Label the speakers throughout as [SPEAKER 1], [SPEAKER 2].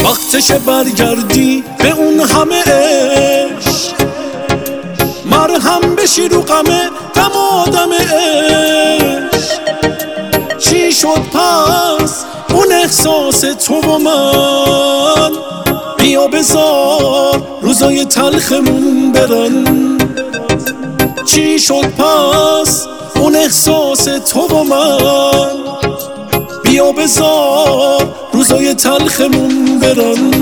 [SPEAKER 1] وقتشه برگردی به اون همه عشق، مرهم بشی رو غم آدم عشق. چی شد پس اون احساس تو و من؟ بیا بذار روزای تلخمون برن. چی شد پس اون احساس تو و من؟ بیا بذار روزای تلخمون برن.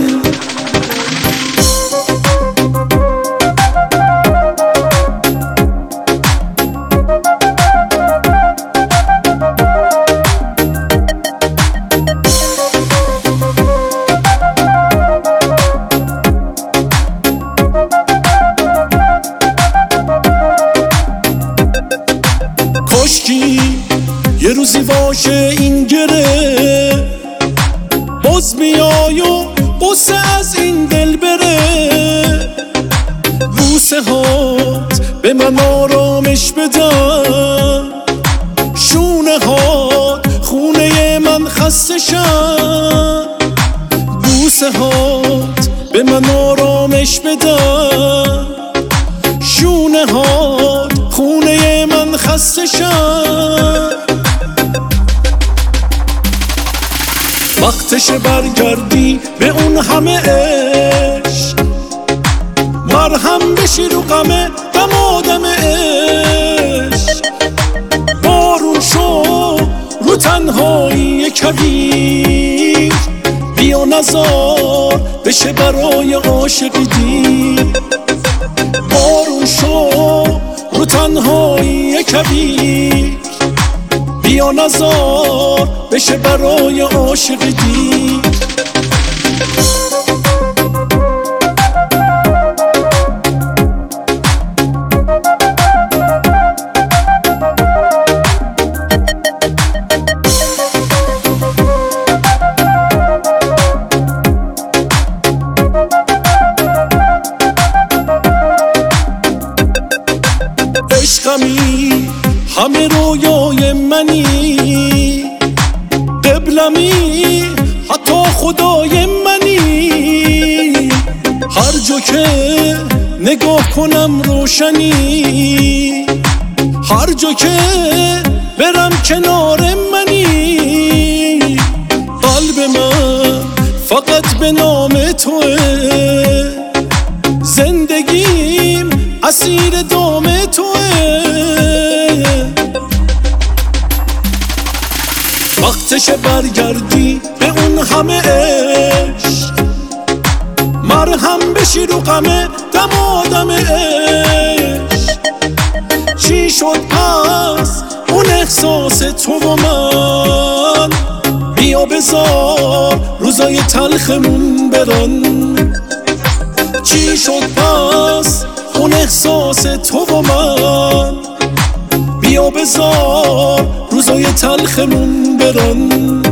[SPEAKER 1] کاشکی یه روزی باشه این گره، باز بیای و قصه از این دل بره. بوسه هات به من آرامش بدن، شونه هات خونه من خسته شن. بوسه هات به من آرامش بدن، شونه هات خونه من خسته شن. وقتشه برگردی به اون همه عشق، مرهم بشی رو غم آدم عشق. بارون شو رو تنهایی کبیر، بیا نزار بشه برای عاشقی دیر. بارون شو رو تنهایی کبیر، بیا نزار بشه برای عاشق دیر. عشقمی همه رویای منی، قبلمی حتی خدای منی. هر جا که نگاه کنم روشنی، هر جا که برم کنار منی. قلب من فقط به نام توه، زندگیم اسیر دام توه. وقتشه برگردی به اون همه عشق، مرهم بشی رو غم آدم عشق. چی شد پس اون احساس تو و من؟ بیا بذار روزای تلخمون برن. چی شد پس اون احساس تو و من؟ بیا بذار روزای تلخمون برن.